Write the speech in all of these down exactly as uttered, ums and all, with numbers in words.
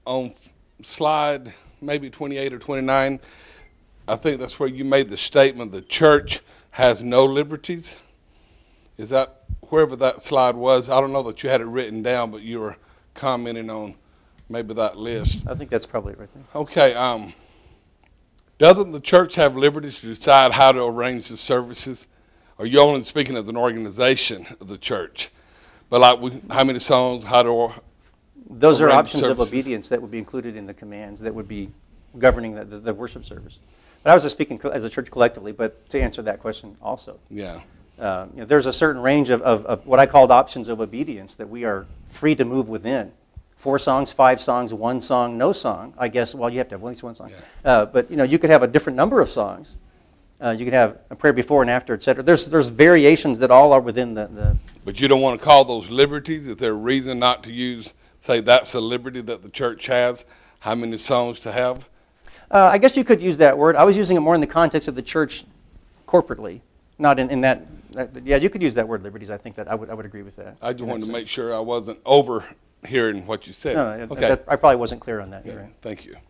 on slide maybe twenty-eight or twenty-nine, I think that's where you made the statement the church has no liberties. Is that wherever that slide was? I don't know that you had it written down, but you were commenting on maybe that list. I think that's probably right there. Okay. Um, doesn't the church have liberties to decide how to arrange the services? Or you only speaking as an organization of the church? But like we, how many songs, how to Those are arrange options services? of obedience that would be included in the commands that would be governing the, the, the worship service. But I was just speaking as a church collectively, but to answer that question also. Yeah. Uh, you know, there's a certain range of, of, of what I called options of obedience that we are free to move within. Four songs, five songs, one song, no song. I guess, well, you have to have at least one song. Yeah. Uh, but, you know, you could have a different number of songs. Uh, you could have a prayer before and after, et cetera. There's, there's variations that all are within the, the... But you don't want to call those liberties? Is there a reason not to use, say, that's a liberty that the church has, how many songs to have? Uh, I guess you could use that word. I was using it more in the context of the church corporately, not in, in that, that... Yeah, you could use that word, liberties. I think that I would, I would agree with that. I just wanted to make sure I wasn't overhearing what you said. No, okay. that, I probably wasn't clear on that. Okay. You're right. Thank you.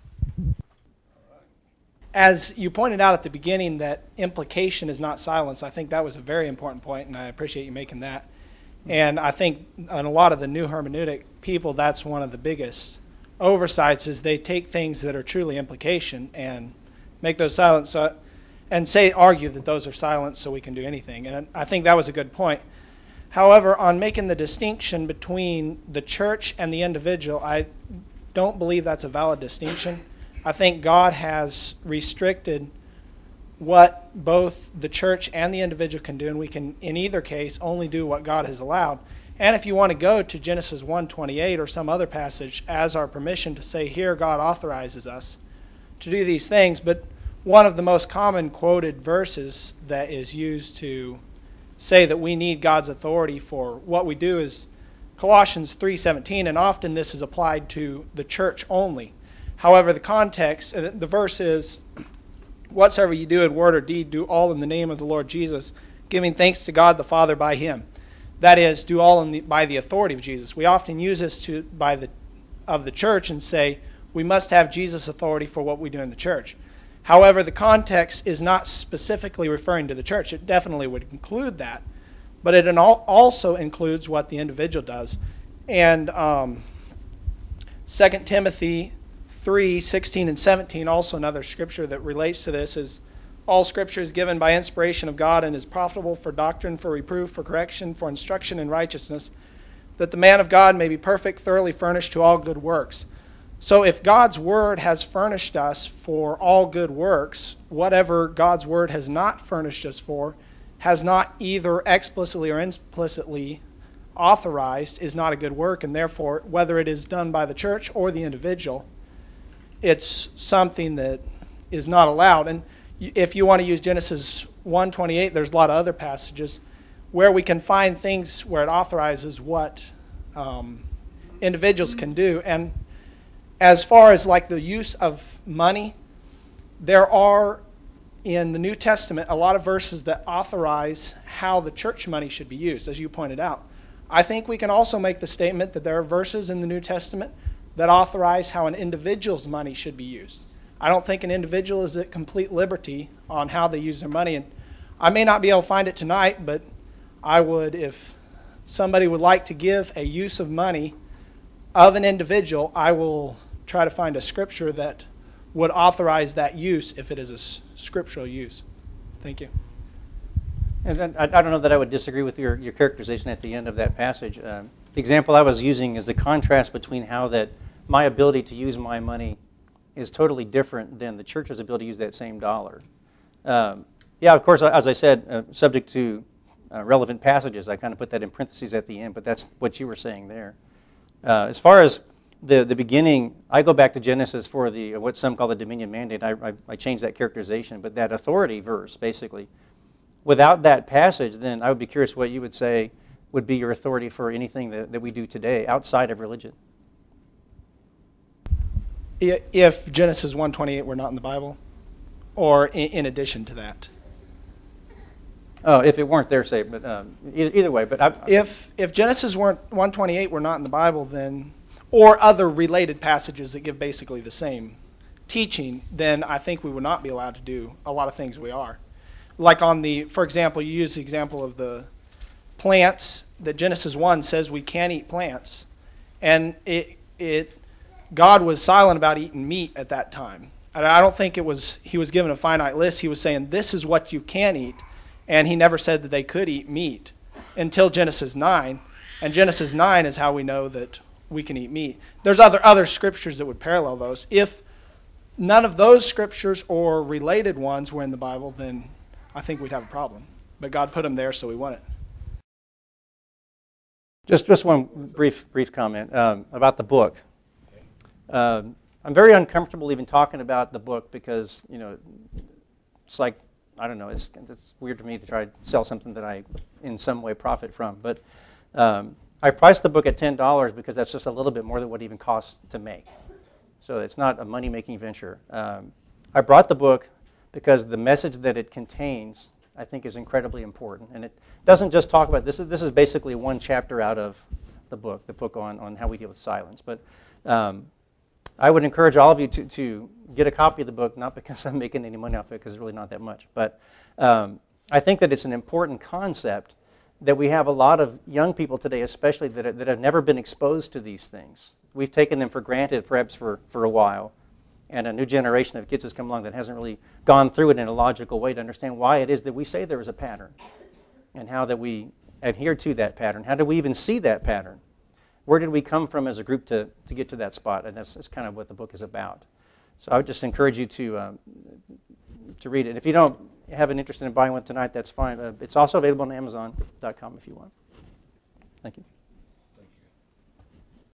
As you pointed out at the beginning that implication is not silence, I think that was a very important point, and I appreciate you making that. And I think on a lot of the new hermeneutic people, that's one of the biggest oversights is they take things that are truly implication and make those silent, so, and say, argue that those are silent so we can do anything. And I think that was a good point. However, on making the distinction between the church and the individual, I don't believe that's a valid distinction. I think God has restricted what both the church and the individual can do, and we can, in either case, only do what God has allowed. And if you want to go to Genesis one twenty-eight or some other passage as our permission to say, here God authorizes us to do these things, but one of the most common quoted verses that is used to say that we need God's authority for what we do is Colossians three seventeen, and often this is applied to the church only. However, the context, the verse is, whatsoever you do in word or deed, do all in the name of the Lord Jesus, giving thanks to God the Father by him. That is, do all in the, by the authority of Jesus. We often use this to by the of the church and say, we must have Jesus' authority for what we do in the church. However, the context is not specifically referring to the church. It definitely would include that, but it also includes what the individual does. And um, Second Timothy three sixteen and seventeen, also another scripture that relates to this, is all scripture is given by inspiration of God and is profitable for doctrine, for reproof, for correction, for instruction in righteousness, that the man of God may be perfect, thoroughly furnished to all good works. So if God's word has furnished us for all good works, whatever God's word has not furnished us for, has not either explicitly or implicitly authorized, is not a good work, and therefore, whether it is done by the church or the individual, it's something that is not allowed. And if you want to use Genesis one twenty-eight, there's a lot of other passages where we can find things where it authorizes what um, individuals can do. And as far as like the use of money, there are in the New Testament a lot of verses that authorize how the church money should be used, as you pointed out. I think we can also make the statement that there are verses in the New Testament that authorize how an individual's money should be used. I don't think an individual is at complete liberty on how they use their money. And I may not be able to find it tonight, but I would, if somebody would like to give a use of money of an individual, I will try to find a scripture that would authorize that use if it is a s- scriptural use. Thank you. And then, I, I don't know that I would disagree with your, your characterization at the end of that passage. Um, the example I was using is the contrast between how that my ability to use my money is totally different than the church's ability to use that same dollar. Um, yeah, of course, as I said, uh, subject to uh, relevant passages, I kind of put that in parentheses at the end, but that's what you were saying there. Uh, as far as the, the beginning, I go back to Genesis for the what some call the dominion mandate. I, I, I changed that characterization, but that authority verse, basically. Without that passage, then I would be curious what you would say would be your authority for anything that, that we do today outside of religion. If Genesis one twenty-eight were not in the Bible, or in, in addition to that? Oh, if it weren't there, say, but um, either, either way. But I, if if Genesis weren't one twenty-eight were not in the Bible, then or other related passages that give basically the same teaching, then I think we would not be allowed to do a lot of things we are. Like on the, for example, you use the example of the plants that Genesis one says we can't eat plants. And it, it, God was silent about eating meat at that time. And I don't think it was, he was given a finite list. He was saying, this is what you can eat. And he never said that they could eat meat until Genesis nine. And Genesis nine is how we know that we can eat meat. There's other, other scriptures that would parallel those. If none of those scriptures or related ones were in the Bible, then I think we'd have a problem. But God put them there, so we want it. Just, just one brief, brief comment um, about the book. Um, I'm very uncomfortable even talking about the book because, you know, it's like, I don't know, it's, it's weird to me to try to sell something that I in some way profit from. But um, I priced the book at ten dollars because that's just a little bit more than what it even costs to make. So it's not a money-making venture. Um, I brought the book because the message that it contains, I think, is incredibly important. And it doesn't just talk about, this is, this is basically one chapter out of the book, the book on, on how we deal with silence. But um, I would encourage all of you to, to get a copy of the book, not because I'm making any money off it, because it's really not that much. But um, I think that it's an important concept that we have a lot of young people today, especially, that, are, that have never been exposed to these things. We've taken them for granted perhaps for, for a while. And a new generation of kids has come along that hasn't really gone through it in a logical way to understand why it is that we say there is a pattern and how that we adhere to that pattern. How do we even see that pattern? Where did we come from as a group to, to get to that spot? And that's, that's kind of what the book is about. So I would just encourage you to, um, to read it. And if you don't have an interest in buying one tonight, that's fine. Uh, it's also available on Amazon dot com if you want. Thank you.